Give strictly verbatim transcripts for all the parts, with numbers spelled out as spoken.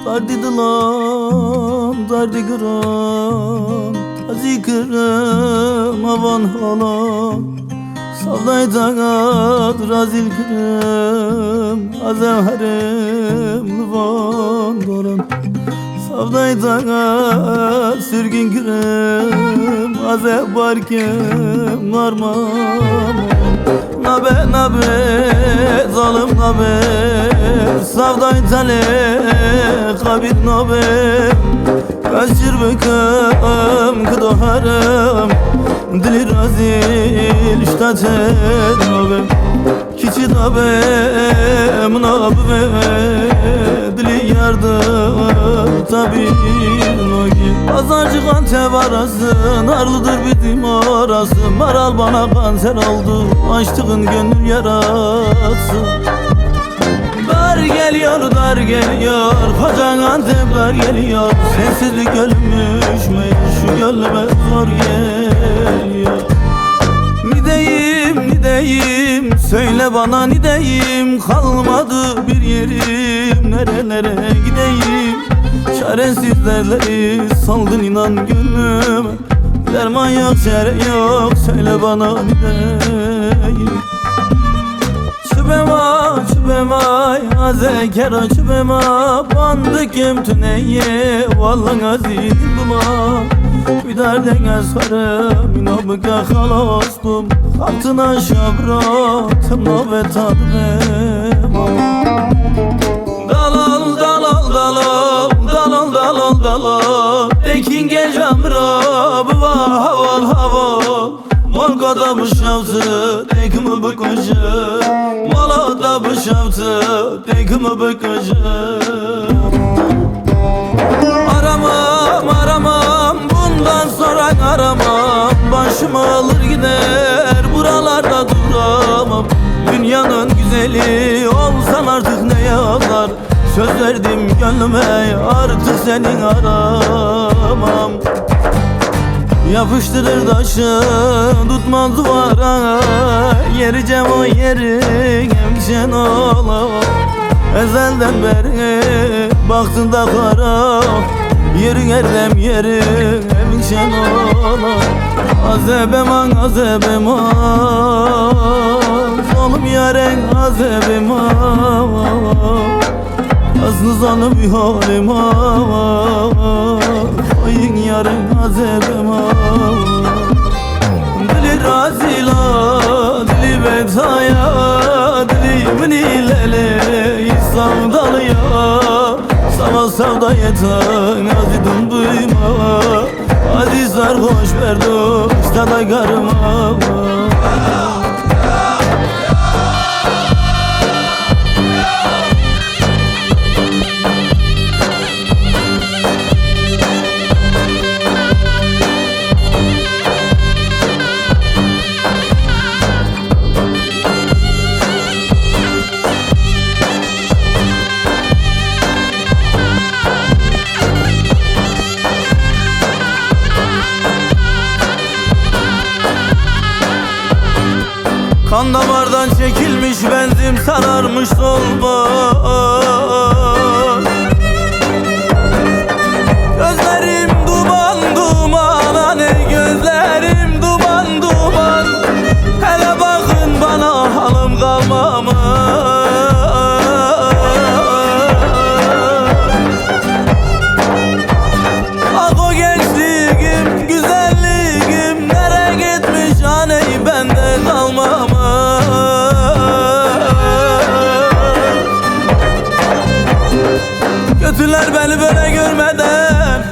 Dardi dilan, dardi kıran, tazi kırım, avan halan. Savday tagat, razil kırım, azevherim, livan dolan. Savday tagat, sürgün kırım, azev barkem, narmam. Nabe nabe, zalim nabe, savday tale, kabit nabe. Kaçır bekam, kıdoharım, dili razil, iştatet nabe. Kiçi nabe, nabe, dili yardım, tabi nogi. Pazarcı Antep arası, narlıdır bitim orası. Maral bana kanser oldu, açtığın gönül yarası. Dar geliyor, dar geliyor, kocan Antep dar geliyor. Sensizlik ölmüş mü, şu gönlüme zor geliyor. Nideyim, nideyim, söyle bana nideyim. Kalmadı bir yerim, nerelere gideyim. Çaresiz derleri saldın inan gönlüme. Derman yok, çare yok, söyle bana nideyim. Çübema, çübema, azekera çübema. Bandık tüneye, vallan azidim buma. Bir derden esfarım, inabıka halastum. Altına şabra, tımla ve tadım. Dalal, dalal, dalal, dalal, dalal, dalal. Tekin gecamra, bıva haval haval. Malkada bışavtı, tekimi bıkıcı. Malada bışavtı, tekimi bıkıcı. Aramam, aramam, bundan sonra aramam. Başımı alır gider, buralarda duramam. Dünyanın güzeli olsan artık ne yazar. Söz verdim gönlüme, artık senin aramam. Yapıştırır taşı, tutmaz duvara. Yericem o yeri, hemşen ola. Ezelden beri baktın da kara. Yerin erdem yeri, hemşen ola. Azebem an, azebem an. Solum yaren azebem an. Aslı zanım bir halim an. Ayın yaren azebem an. Dili razila, dili betaya. Dili minilele, İslam'dalıya. Sana sevda yeter, azidim duyma. Hadi sarhoş verdim, işte da karıma. Kan damardan çekilmiş, benzim sararmış olmaz. Gözlerim duman duman, hani gözlerim duman duman. Hele bakın bana, halim kalmamış. Ah o gençliğim, güzelliğim, nereye gitmiş hani bende kalmamış. Kötüler beni böyle görmeden,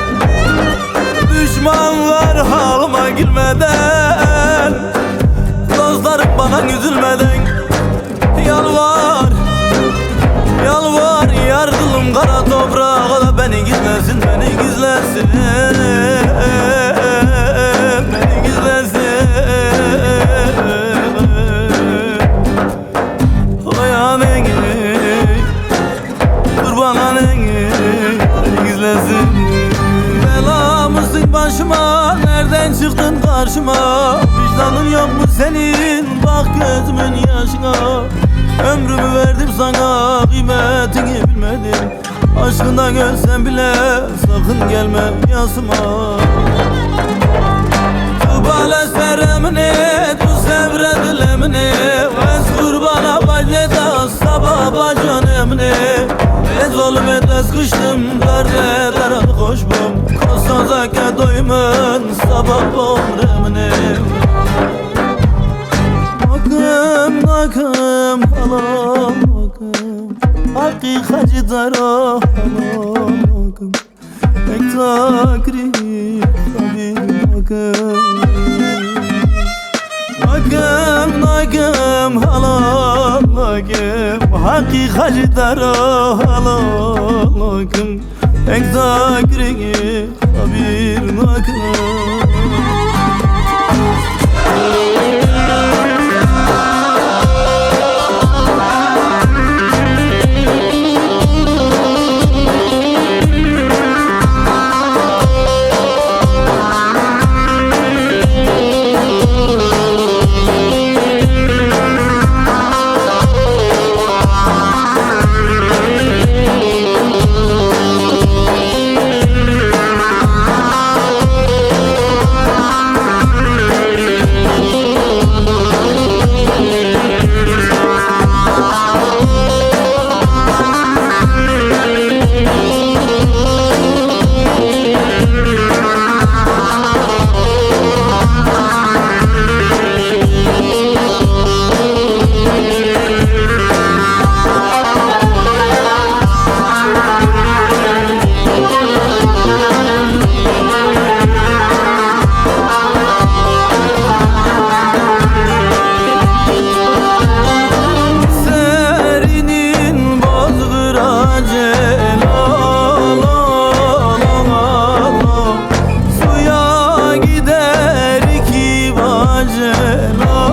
düşmanlar halıma girmeden, dostlarım bana üzülmeden. Yalvar, yalvar yardımım kara toprağa da beni gizlesin, beni gizlesin, beni gizlesin. Oyan engin, kurban engin, beni gizlesin. Bela mısın başıma, nereden çıktın karşıma? Vicdanın yok mu senin, bak gözümün yaşına. Ömrümü verdim sana, kıymetini bilmedim. Aşkında görsen bile sakın gelme yazma. Tu bala seremne, tu sevredlemne, ez kurbana bacleta sabah bacanemne. Ez olmet ez kıştım, derde deren hoşbum, kostazake doymun sabah bomremne. Bakım bakım halam bakım, hakikacı dara halam bakım. Ek takri tabi bakım. Bakım bakım halam bakım, hakikacı dara halam bakım. Ek takri tabi bakım. Suya gider iki bacela.